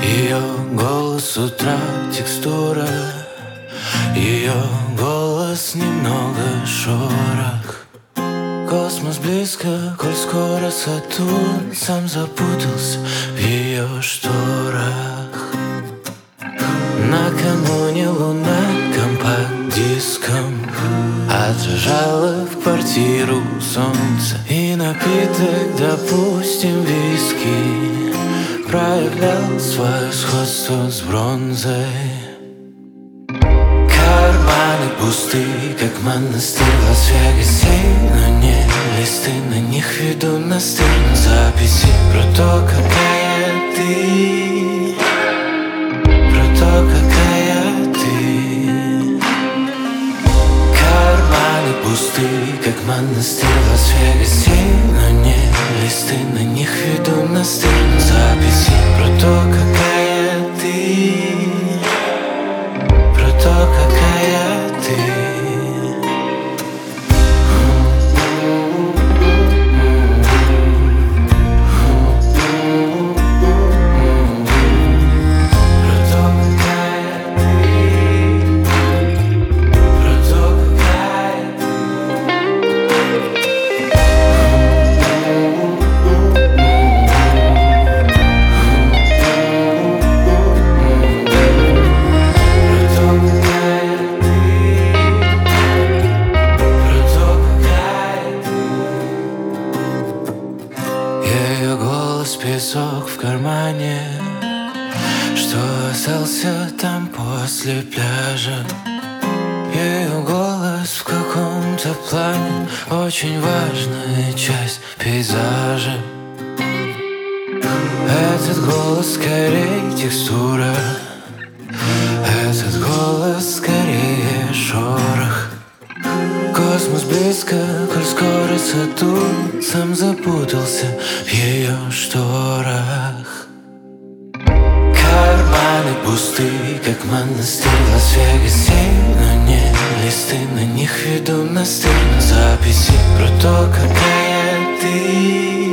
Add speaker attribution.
Speaker 1: Ее голос с утра текстура, ее голос немного шорох. Космос близко, коль скоро Сатурн сам запутался в ее шторах. Накануне луна компакт-диском отражала в квартиру солнце, и напиток, допустим, виски, проявлял свое сходство с бронзой. Карманы пусты, как монастырь в Лас-Вегасе, но не листы, на них веду настырно записи про то, какая ты, про то, какая ты. Карманы пусты, как монастырь в Лас-Вегасе, но не листы, на них веду настырно записи про то, какая ты, про то, какая ты. Песок в кармане, что остался там после пляжа. Ее голос в каком-то плане очень важная часть пейзажа. Этот голос скорее текстура, этот голос скорее шорох. Космос близко, коль скоро Сатурн сам запутался в ее шторах. Карманы пусты, как монастырь в Лас-Вегасе, но не листы, на них веду настырно записи про то, какая ты,